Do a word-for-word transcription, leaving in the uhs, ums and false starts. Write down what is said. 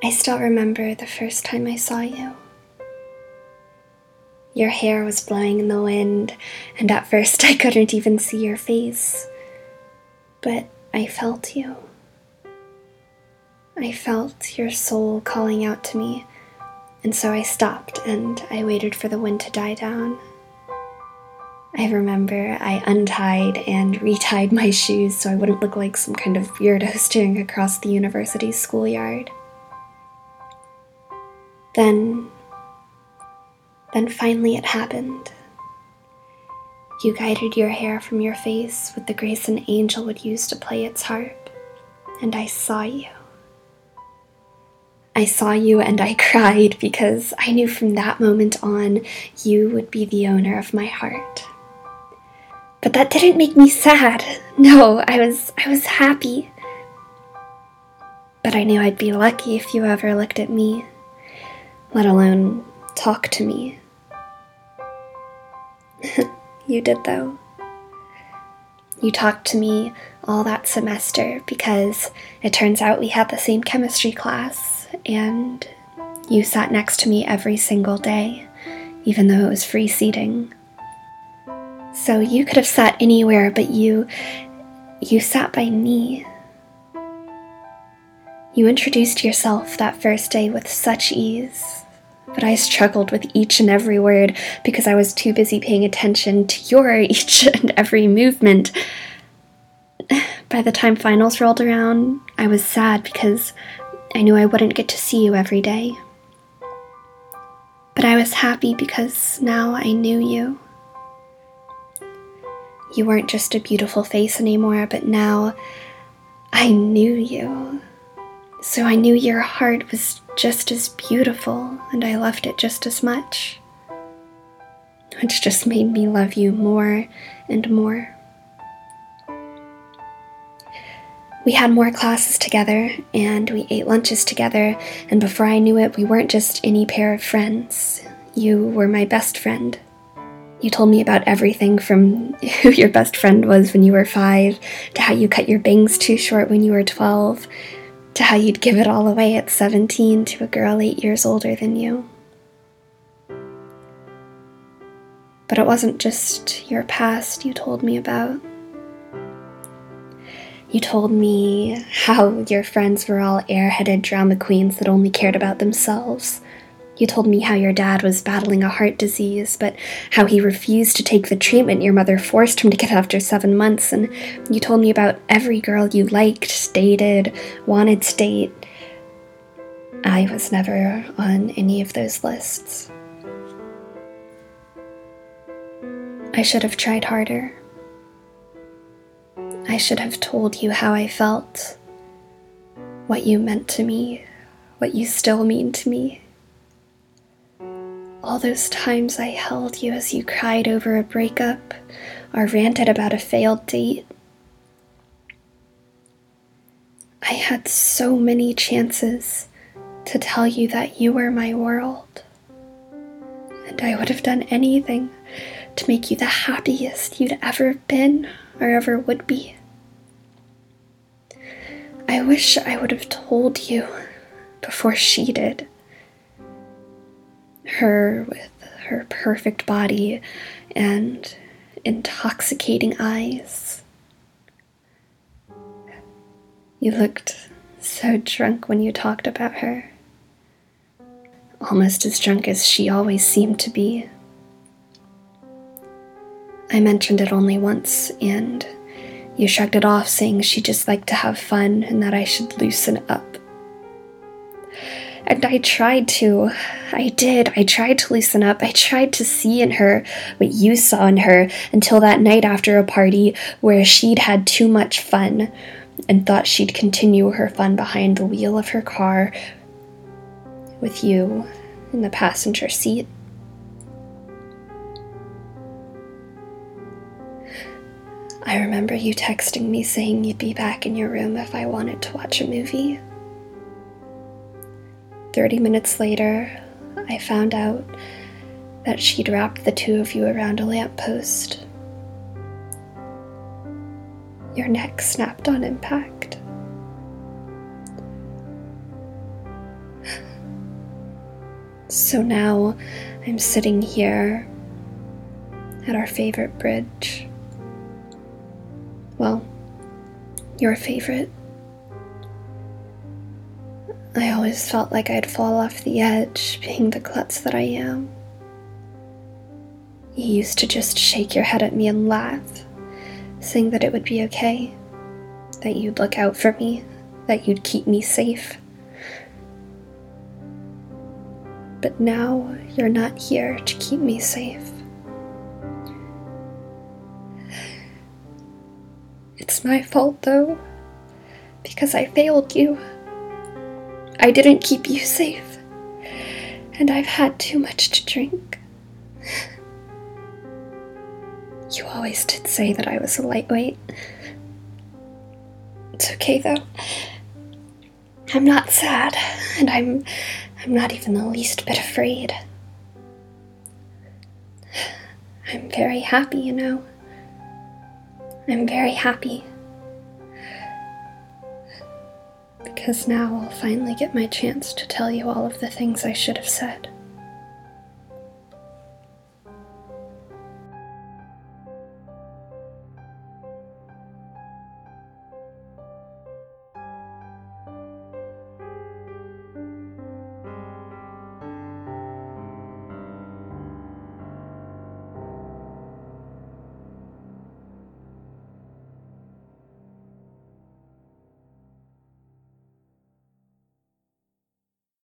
I still remember the first time I saw you. Your hair was blowing in the wind, and at first I couldn't even see your face. But I felt you. I felt your soul calling out to me, and so I stopped and I waited for the wind to die down. I remember I untied and retied my shoes so I wouldn't look like some kind of weirdo staring across the university schoolyard. Then, then finally it happened. You guided your hair from your face with the grace an angel would use to play its harp, and I saw you. I saw you and I cried because I knew from that moment on you would be the owner of my heart. But that didn't make me sad. No, I was I was happy. But I knew I'd be lucky if you ever looked at me, let alone talk to me. You did, though. You talked to me all that semester because it turns out we had the same chemistry class, and you sat next to me every single day, even though it was free seating. So you could have sat anywhere, but you, you sat by me. You introduced yourself that first day with such ease, but I struggled with each and every word because I was too busy paying attention to your each and every movement. By the time finals rolled around, I was sad because I knew I wouldn't get to see you every day. But I was happy because now I knew you. You weren't just a beautiful face anymore, but now I knew you. So I knew your heart was just as beautiful, and I loved it just as much. Which just made me love you more and more. We had more classes together, and we ate lunches together, and before I knew it, we weren't just any pair of friends. You were my best friend. You told me about everything from who your best friend was when you were five, to how you cut your bangs too short when you were twelve, to how you'd give it all away at seventeen to a girl eight years older than you. But it wasn't just your past you told me about. You told me how your friends were all airheaded drama queens that only cared about themselves. You told me how your dad was battling a heart disease, but how he refused to take the treatment your mother forced him to get after seven months, and you told me about every girl you liked, dated, wanted to date. I was never on any of those lists. I should have tried harder. I should have told you how I felt, what you meant to me, what you still mean to me. All those times I held you as you cried over a breakup or ranted about a failed date. I had so many chances to tell you that you were my world, and I would have done anything to make you the happiest you'd ever been or ever would be. I wish I would have told you before she did. Her with her perfect body and intoxicating eyes. You looked so drunk when you talked about her. Almost as drunk as she always seemed to be. I mentioned it only once, and you shrugged it off, saying she just liked to have fun and that I should loosen up. And I tried to. I did. I tried to loosen up. I tried to see in her what you saw in her until that night after a party where she'd had too much fun and thought she'd continue her fun behind the wheel of her car with you in the passenger seat. I remember you texting me saying you'd be back in your room if I wanted to watch a movie. Thirty minutes later, I found out that she'd wrapped the two of you around a lamppost. Your neck snapped on impact. So now I'm sitting here at our favorite bridge. Well, your favorite. I always felt like I'd fall off the edge, being the klutz that I am. You used to just shake your head at me and laugh, saying that it would be okay, that you'd look out for me, that you'd keep me safe. But now you're not here to keep me safe. It's my fault, though, because I failed you. I didn't keep you safe, and I've had too much to drink. You always did say that I was a lightweight. It's okay, though. I'm not sad, and I'm I'm not even the least bit afraid. I'm very happy, you know. I'm very happy. Because now I'll finally get my chance to tell you all of the things I should have said.